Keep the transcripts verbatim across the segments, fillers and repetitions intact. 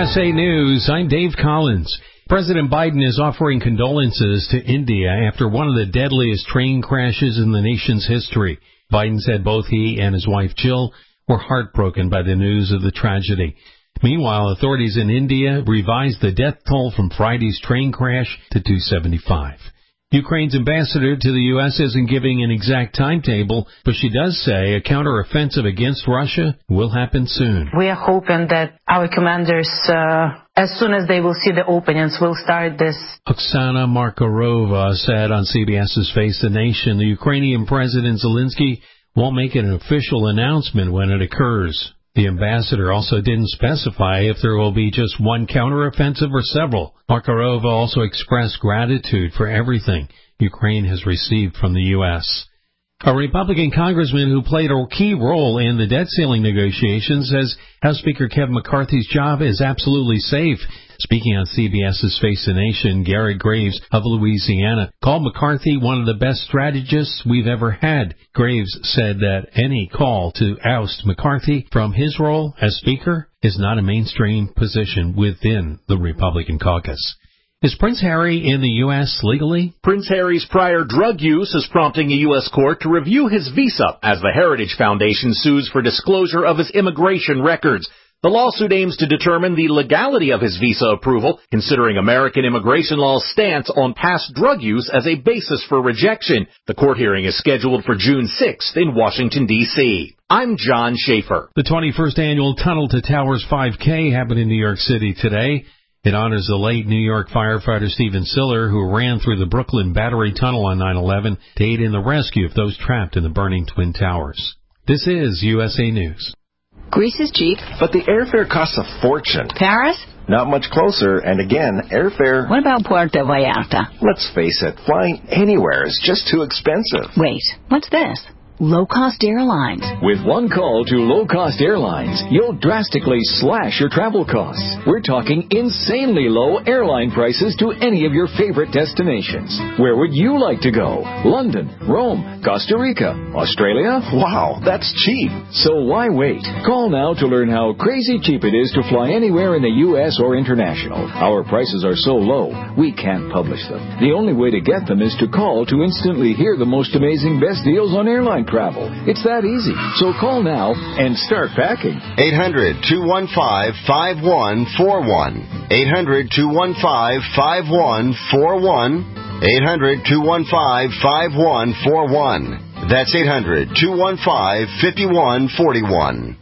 S A News, I'm Dave Collins. President Biden is offering condolences to India after one of the deadliest train crashes in the nation's history. Biden said both he and his wife Jill were heartbroken by the news of the tragedy. Meanwhile, authorities in India revised the death toll from Friday's train crash to two seventy-five. Ukraine's ambassador to the U S isn't giving an exact timetable, but she does say a counteroffensive against Russia will happen soon. We are hoping that our commanders, uh, as soon as they will see the openings, will start this. Oksana Markarova said on CBS's Face the Nation the Ukrainian President Zelensky won't make an official announcement when it occurs. The ambassador also didn't specify if there will be just one counteroffensive or several. Markarova also expressed gratitude for everything Ukraine has received from the U S. A Republican congressman who played a key role in the debt ceiling negotiations says House Speaker Kevin McCarthy's job is absolutely safe. Speaking on CBS's Face the Nation, Garrett Graves of Louisiana called McCarthy one of the best strategists we've ever had. Graves said that any call to oust McCarthy from his role as Speaker is not a mainstream position within the Republican caucus. Is Prince Harry in the U S legally? Prince Harry's prior drug use is prompting a U S court to review his visa as the Heritage Foundation sues for disclosure of his immigration records. The lawsuit aims to determine the legality of his visa approval, considering American immigration law's stance on past drug use as a basis for rejection. The court hearing is scheduled for June sixth in Washington, D C I'm John Schaefer. The twenty-first annual Tunnel to Towers five K happened in New York City today. It honors the late New York firefighter Stephen Siller, who ran through the Brooklyn Battery Tunnel on nine eleven to aid in the rescue of those trapped in the burning Twin Towers. This is U S A News. Greece is cheap. But the airfare costs a fortune. Paris? Not much closer, and again, airfare... What about Puerto Vallarta? Let's face it, flying anywhere is just too expensive. Wait, what's this? Low-cost airlines. With one call to low-cost airlines, you'll drastically slash your travel costs. We're talking insanely low airline prices to any of your favorite destinations. Where would you like to go? London, Rome, Costa Rica, Australia? Wow, that's cheap. So why wait? Call now to learn how crazy cheap it is to fly anywhere in the U S or international. Our prices are so low, we can't publish them. The only way to get them is to call to instantly hear the most amazing best deals on airline travel. It's that easy. So call now and start packing. eight hundred, two one five, five one four one. eight hundred, two one five, five one four one. eight hundred, two one five, five one four one. That's eight hundred, two one five, five one four one.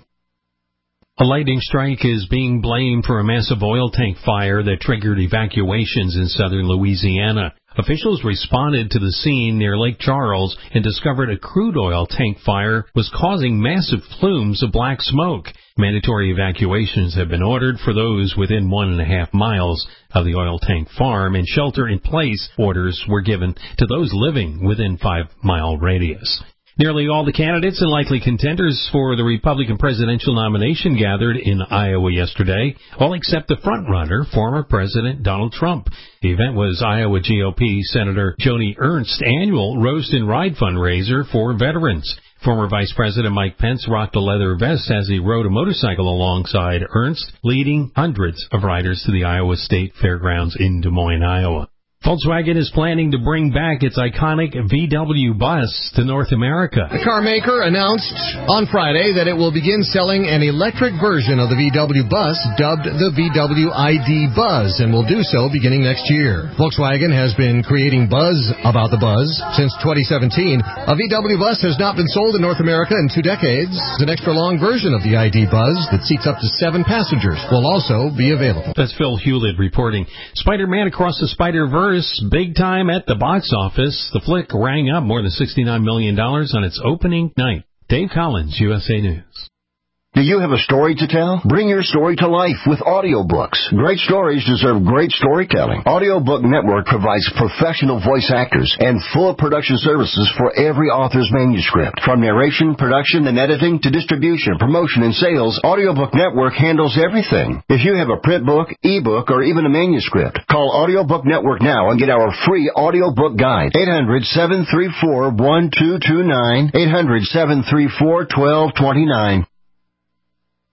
A lightning strike is being blamed for a massive oil tank fire that triggered evacuations in southern Louisiana. Officials responded to the scene near Lake Charles and discovered a crude oil tank fire was causing massive plumes of black smoke. Mandatory evacuations have been ordered for those within one and a half miles of the oil tank farm, and shelter-in-place orders were given to those living within five-mile radius. Nearly all the candidates and likely contenders for the Republican presidential nomination gathered in Iowa yesterday, all except the front-runner, former President Donald Trump. The event was Iowa G O P Senator Joni Ernst's annual Roast and Ride fundraiser for veterans. Former Vice President Mike Pence rocked a leather vest as he rode a motorcycle alongside Ernst, leading hundreds of riders to the Iowa State Fairgrounds in Des Moines, Iowa. Volkswagen is planning to bring back its iconic V W bus to North America. The car maker announced on Friday that it will begin selling an electric version of the V W bus dubbed the V W I D Buzz, and will do so beginning next year. Volkswagen has been creating buzz about the Buzz since twenty seventeen. A V W bus has not been sold in North America in two decades. An extra-long version of the I D Buzz that seats up to seven passengers will also be available. That's Phil Hewlett reporting. Spider-Man Across the Spider-Verse, big time at the box office. The flick rang up more than sixty-nine million dollars on its opening night. Dave Collins, U S A News. Do you have a story to tell? Bring your story to life with audiobooks. Great stories deserve great storytelling. Audiobook Network provides professional voice actors and full production services for every author's manuscript. From narration, production, and editing to distribution, promotion, and sales, Audiobook Network handles everything. If you have a print book, ebook, or even a manuscript, call Audiobook Network now and get our free audiobook guide. eight hundred, seven three four, one two two nine. eight hundred, seven three four, one two two nine.